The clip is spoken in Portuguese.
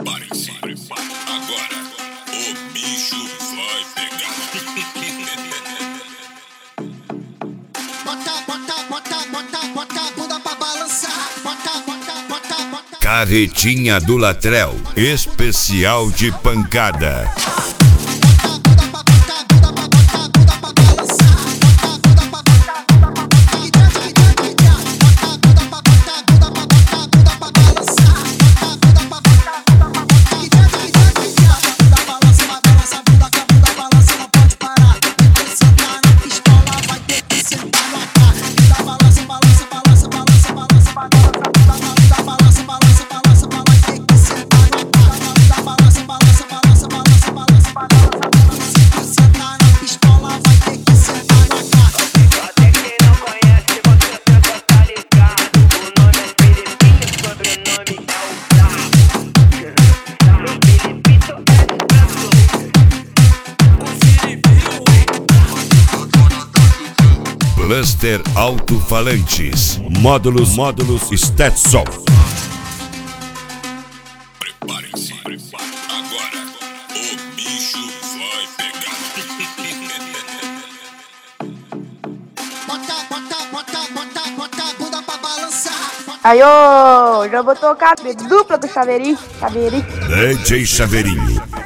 Preparem-se. Agora, o bicho vai pegar. Bota a bunda pra balançar. Bota. Carretinha do Latrell, especial de pancada. Cluster Alto-Falantes, módulos Stetson. Preparem-se. Agora, o bicho vai pegar. Bota a bunda pra balançar. Aí, ô, já botou a dupla do Chaveirinho. DJ Chaveirinho.